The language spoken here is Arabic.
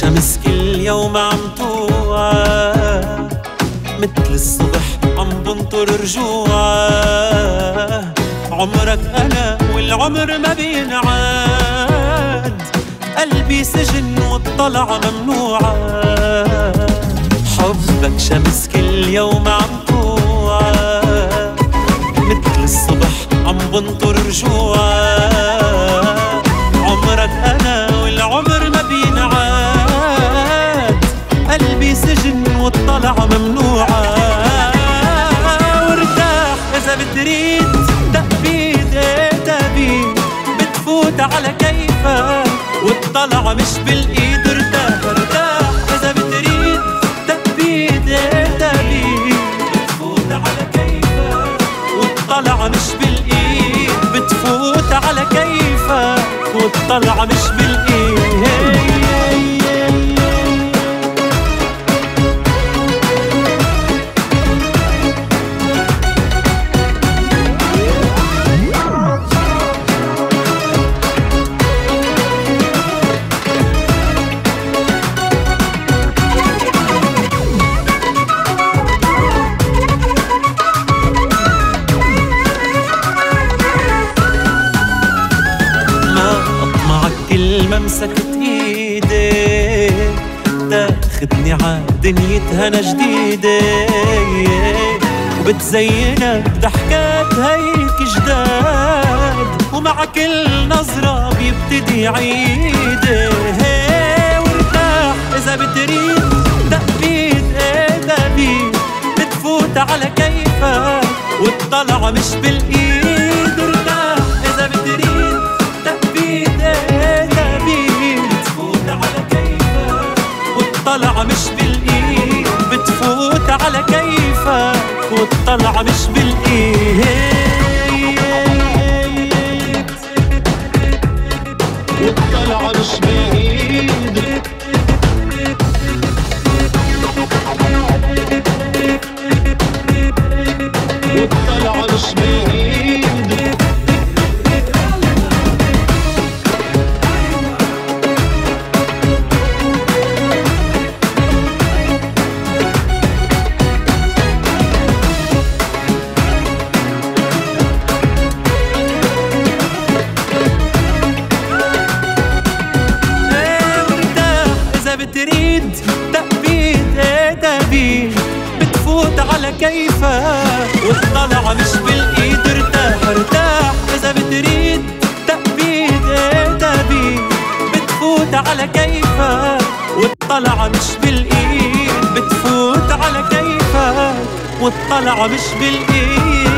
شمس كل يوم عم توعى، متل الصبح عم بنطر رجوعه. عمرك أنا والعمر ما بينعاد، قلبي سجن والطلعة ممنوعة. حبك شمس كل يوم عم توعى، متل الصبح عم بنطر رجوعه. عمرك أنا والعمر ما بينعاد، قلبي سجن والطلعة ممنوعة. وارتاح إذا بتريد تأبيد تأبيد، بتفوت على كيفك والطلعة مش بالإيد. ارتاح ارتاح إذا بتريد تأبيد تأبيد، بتفوت على كيفك والطلعة مش بالإيد. بتفوت على كيفك والطلعة مش بالإيد. ما مسكت ايدي تاخدني عالدنيتها جديدة، وبتزينك ضحكات هيك جداد، ومع كل نظرة بيبتدي عيدة. وارتاح إذا بتريد تأبيد تأبيد، بتفوت على كيفك والطلعة مش بالإيد. ارتاح إذا بتريد تأبيد والطلعة مش بالإيد. بتفوت على كيفك والطلعة مش بالإيد. والطلعة مش بالإيد. والطلعة مش بالإيد. بتريد تأبيد تأبيد، بتفوت على كيفك والطلعة مش بالإيد. ارتاح ارتاح إذا بتريد تأبيد تأبيد، بتفوت على كيفك والطلعة مش بالإيد. بتفوت على كيفك والطلعة مش بالإيد.